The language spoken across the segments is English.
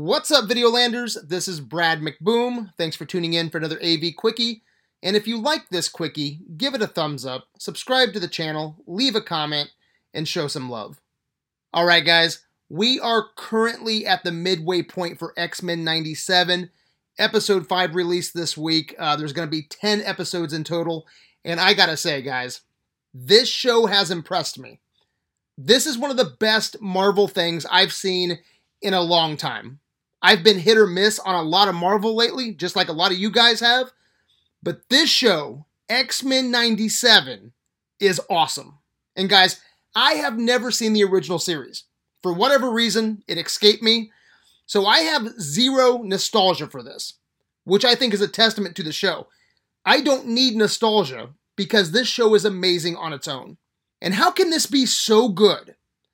What's up, Videolanders? This is Brad McBoom. Thanks for tuning in for another AV Quickie. And if you like this Quickie, give it a thumbs up, subscribe to the channel, leave a comment, and show some love. Alright guys, we are currently at the midway point for X-Men 97. Episode 5 released this week. There's going to be 10 episodes in total. And I gotta say, guys, this show has impressed me. This is one of the best Marvel things I've seen in a long time. I've been hit or miss on a lot of Marvel lately, just like a lot of you guys have. But this show, X-Men 97, is awesome. And guys, I have never seen the original series. For whatever reason, it escaped me. So I have zero nostalgia for this, which I think is a testament to the show. I don't need nostalgia because this show is amazing on its own. And how can this be so good?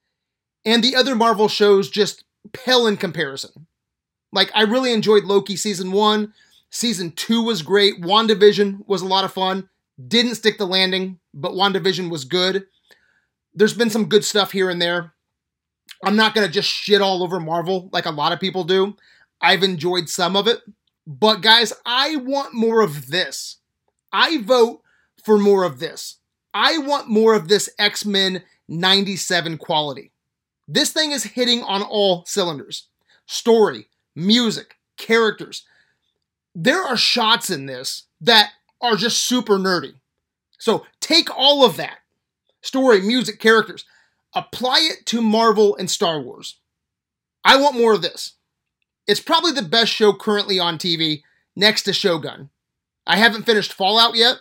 And the other Marvel shows just pale in comparison. Like, I really enjoyed Loki Season 1. Season 2 was great. WandaVision was a lot of fun. Didn't stick the landing, but WandaVision was good. There's been some good stuff here and there. I'm not going to just shit all over Marvel like a lot of people do. I've enjoyed some of it. But guys, I want more of this. I vote for more of this. I want more of this X-Men 97 quality. This thing is hitting on all cylinders. Story, music, characters. There are shots in this that are just super nerdy. So take all of that. Story, music, characters. Apply it to Marvel and Star Wars. I want more of this. It's probably the best show currently on TV, next to Shogun. I haven't finished Fallout yet.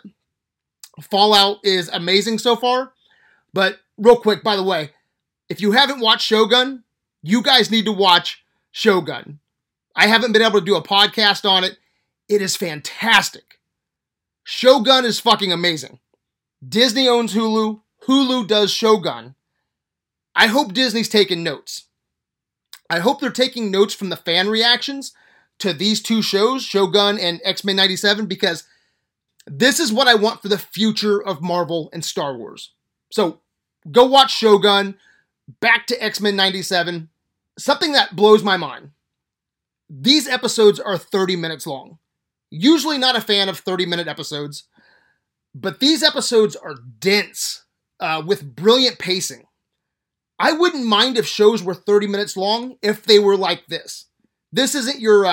Fallout is amazing so far. But real quick, by the way, if you haven't watched Shogun, you guys need to watch Shogun. I haven't been able to do a podcast on it. It is fantastic. Shogun is fucking amazing. Disney owns Hulu. Hulu does Shogun. I hope Disney's taking notes. I hope they're taking notes from the fan reactions to these two shows, Shogun and X-Men 97, because this is what I want for the future of Marvel and Star Wars. So go watch Shogun. Back to X-Men 97. Something that blows my mind. These episodes are 30 minutes long. Usually not a fan of 30-minute episodes, but these episodes are dense with brilliant pacing. I wouldn't mind if shows were 30 minutes long if they were like this. This isn't your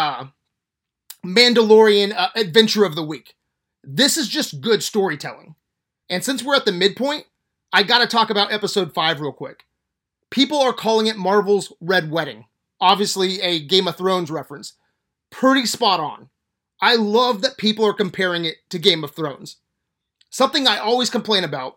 Mandalorian adventure of the week. This is just good storytelling. And since we're at the midpoint, I gotta talk about episode 5 real quick. People are calling it Marvel's Red Wedding. Obviously a Game of Thrones reference. Pretty spot on. I love that people are comparing it to Game of Thrones. Something I always complain about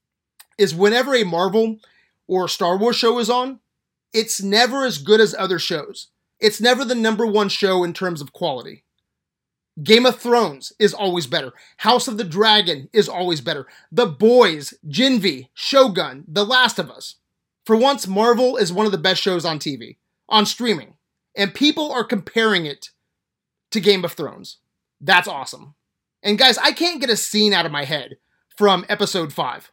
is whenever a Marvel or Star Wars show is on, it's never as good as other shows. It's never the number one show in terms of quality. Game of Thrones is always better. House of the Dragon is always better. The Boys, Gen V, Shogun, The Last of Us. For once, Marvel is one of the best shows on TV, on streaming, and people are comparing it to Game of Thrones. That's awesome. And guys, I can't get a scene out of my head from episode 5.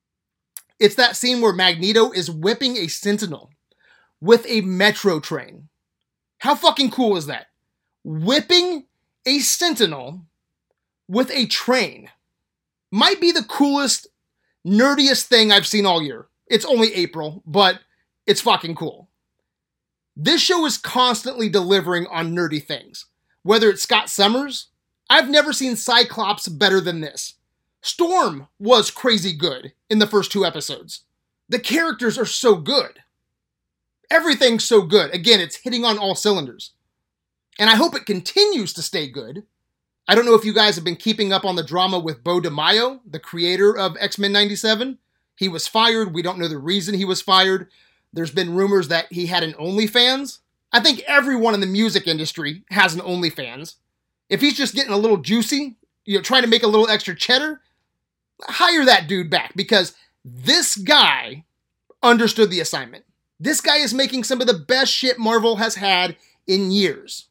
It's that scene where Magneto is whipping a Sentinel with a metro train. How fucking cool is that? Whipping a Sentinel with a train. Might be the coolest, nerdiest thing I've seen all year. It's only April, but it's fucking cool. This show is constantly delivering on nerdy things. Whether it's Scott Summers, I've never seen Cyclops better than this. Storm was crazy good in the first 2 episodes. The characters are so good. Everything's so good. Again, it's hitting on all cylinders. And I hope it continues to stay good. I don't know if you guys have been keeping up on the drama with Beau DeMaio, the creator of X-Men 97. He was fired. We don't know the reason he was fired. There's been rumors that he had an OnlyFans. I think everyone in the music industry has an OnlyFans. If he's just getting a little juicy, trying to make a little extra cheddar, hire that dude back because this guy understood the assignment. This guy is making some of the best shit Marvel has had in years.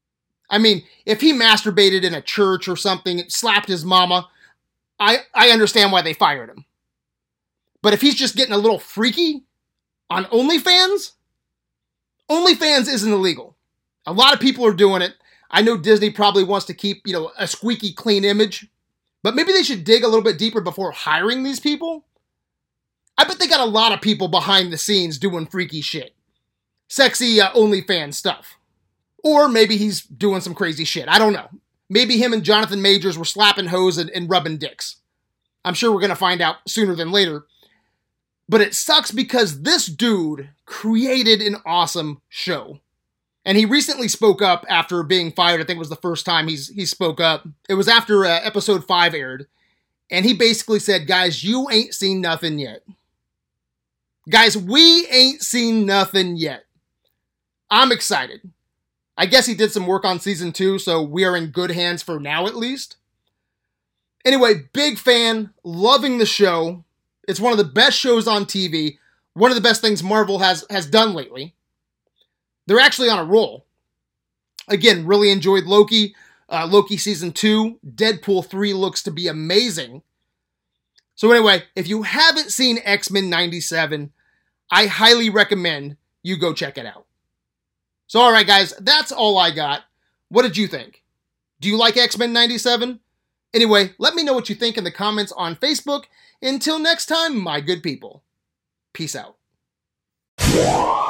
I mean, if he masturbated in a church or something, slapped his mama, I understand why they fired him. But if he's just getting a little freaky on OnlyFans, OnlyFans isn't illegal. A lot of people are doing it. I know Disney probably wants to keep, a squeaky clean image, but maybe they should dig a little bit deeper before hiring these people. I bet they got a lot of people behind the scenes doing freaky shit. Sexy OnlyFans stuff. Or maybe he's doing some crazy shit. I don't know. Maybe him and Jonathan Majors were slapping hoes and rubbing dicks. I'm sure we're going to find out sooner than later. But it sucks because this dude created an awesome show. And he recently spoke up after being fired. I think it was the first time he spoke up. It was after episode 5 aired. And he basically said, guys, you ain't seen nothing yet. Guys, we ain't seen nothing yet. I'm excited. I guess he did some work on season 2, so we are in good hands for now at least. Anyway, big fan, loving the show. It's one of the best shows on TV. One of the best things Marvel has done lately. They're actually on a roll. Again, really enjoyed Loki. Loki season 2. Deadpool 3 looks to be amazing. So anyway, if you haven't seen X-Men 97, I highly recommend you go check it out. So alright guys, that's all I got. What did you think? Do you like X-Men 97? Anyway, let me know what you think in the comments on Facebook. Until next time, my good people. Peace out.